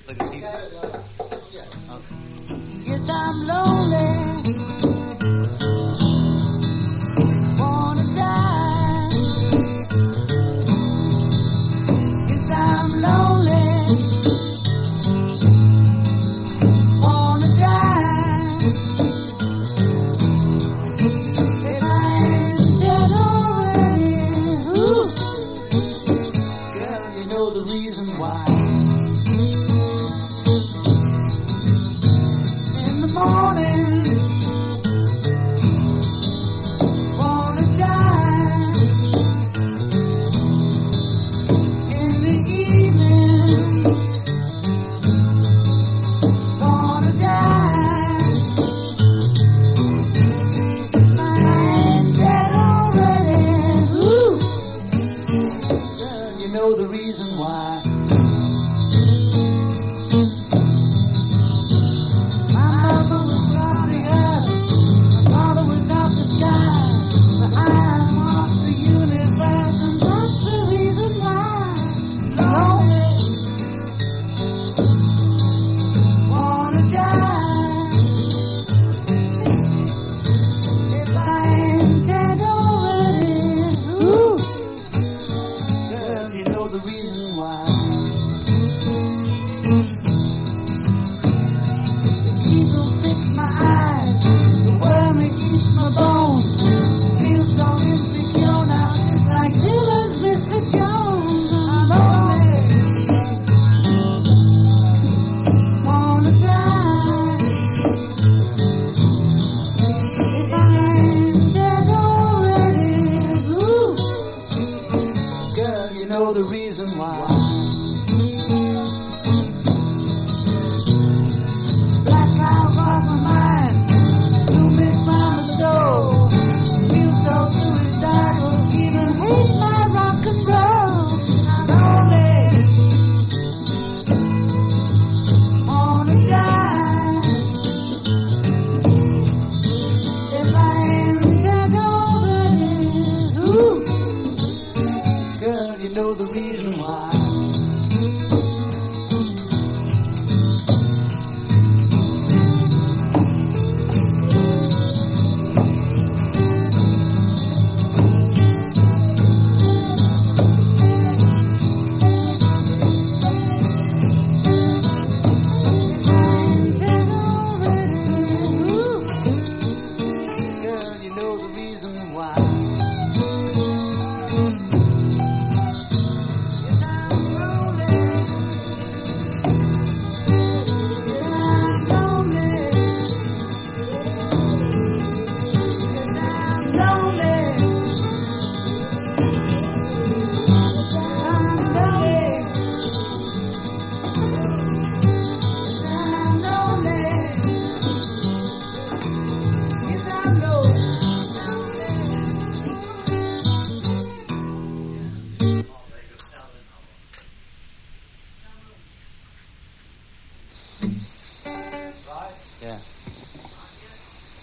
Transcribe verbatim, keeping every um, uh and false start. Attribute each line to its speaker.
Speaker 1: Like a teaser?
Speaker 2: Yes, I'm lonely. Wanna die. Yes, I'm lonely. Wanna die. If I ain't dead already. Ooh. Girl, you know the reason why. In the morning, wanna die. In the evening, wanna die. I ain't dead already. Ooh. Girl, you know the reason why. My mother was off the earth, my father was off the sky, but I'm off the universe, and that's the reason why. Lonely, wanna die. If I ain't dead already, ooh, girl, you know the reason why. The eagle picks my eyes, the worm it eats my bones. Feel so insecure now, just like Dylan's Mister Jones. I'm lonely, wanna die. If I ain't dead already, ooh, girl, you know the reason why. Black cloud cross my mind, you miss my soul. Feel so suicidal, even hate my rock and roll. I'm lonely, wanna die. If I ain't dead already, ooh, girl, you know the reason why. If I ain't dead already, ooh, girl, you know the reason why. Yes, I'm lonely. Yes, I'm lonely. Yes, I'm lonely. I'm lonely. I'm lonely. Yes, I'm lonely.